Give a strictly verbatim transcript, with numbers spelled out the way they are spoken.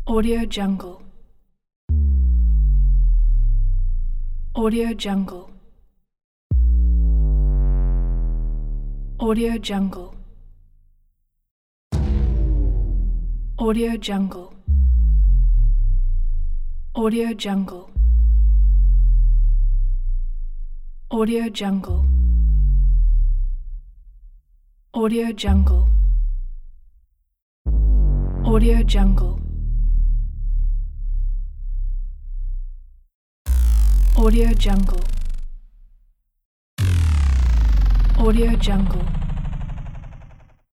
Audio Jungle. Audio Jungle. Audio Jungle. Audio Jungle. Audio Jungle. Audio Jungle. Audio Jungle. Audio Jungle. Audio Jungle. Audio Jungle.